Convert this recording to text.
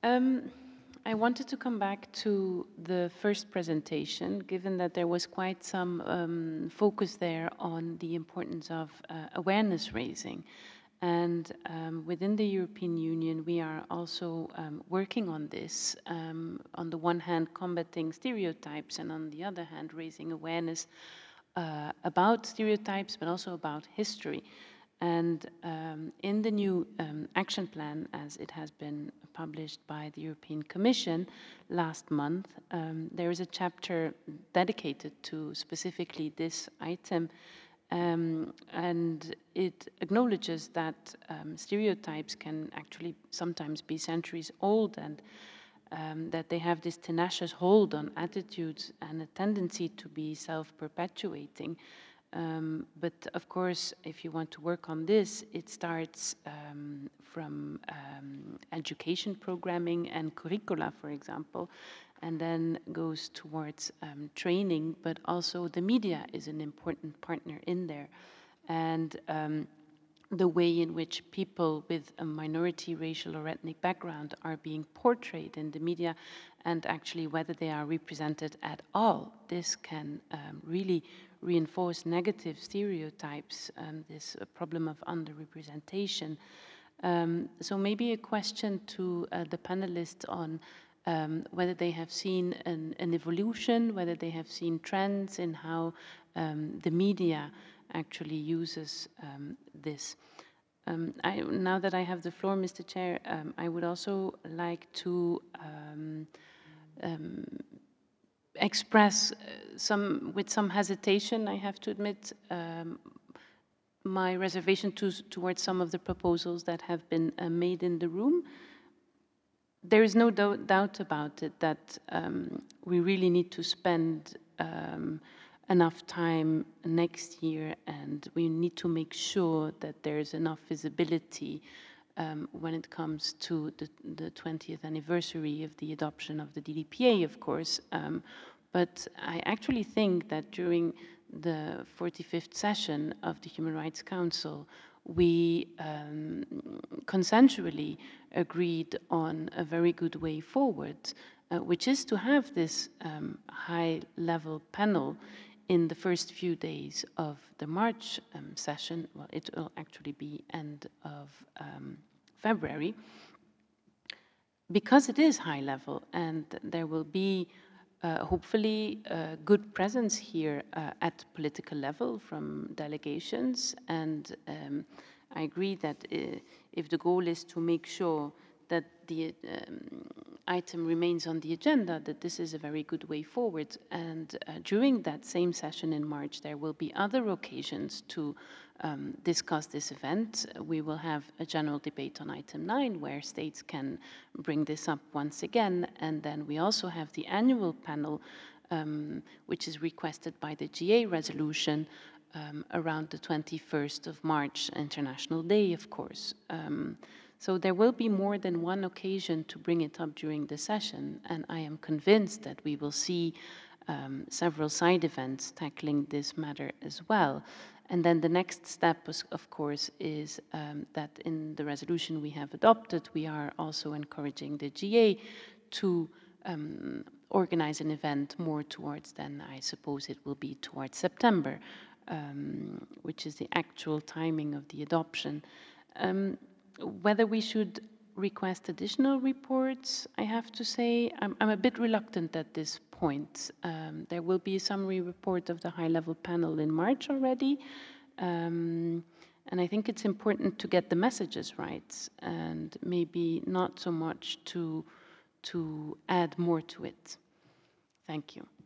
Um, I wanted to come back to the first presentation, given that there was quite some focus there on the importance of awareness raising. And within the European Union, we are also working on this. On the one hand, combating stereotypes, and on the other hand, raising awareness about stereotypes, but also about history. And in the new action plan, as it has been published by the European Commission last month, there is a chapter dedicated to specifically this item. And it acknowledges that stereotypes can actually sometimes be centuries old, and that they have this tenacious hold on attitudes and a tendency to be self-perpetuating. But of course, if you want to work on this, it starts from education programming and curricula, for example, and then goes towards training, but also the media is an important partner in there. And the way in which people with a minority racial or ethnic background are being portrayed in the media, and actually whether they are represented at all. This can really reinforce negative stereotypes, this problem of underrepresentation. So maybe a question to the panelists on whether they have seen an evolution, whether they have seen trends in how the media actually uses this. Now that I have the floor, Mr. Chair, I would also like to express with some hesitation, I have to admit, my reservation towards some of the proposals that have been made in the room. There is no doubt about it that we really need to spend enough time next year, and we need to make sure that there is enough visibility when it comes to the 20th anniversary of the adoption of the DDPA, of course. But I actually think that during the 45th session of the Human Rights Council, we consensually agreed on a very good way forward, which is to have this high-level panel in the first few days of the March session. Well, it will actually be end of February, because it is high level, and there will be hopefully a good presence here at political level from delegations. And I agree that if the goal is to make sure that the item remains on the agenda, that this is a very good way forward. And during that same session in March, there will be other occasions to discuss this event. We will have a general debate on item 9, where states can bring this up once again. And then we also have the annual panel, which is requested by the GA resolution, around the 21st of March, International Day, of course. So there will be more than one occasion to bring it up during the session, and I am convinced that we will see several side events tackling this matter as well. And then the next step, of course, is that in the resolution we have adopted, we are also encouraging the GA to organize an event more towards, then I suppose it will be towards September, which is the actual timing of the adoption. Whether we should request additional reports, I have to say, I'm a bit reluctant at this point. There will be a summary report of the high-level panel in March already, and I think it's important to get the messages right, and maybe not so much to add more to it. Thank you.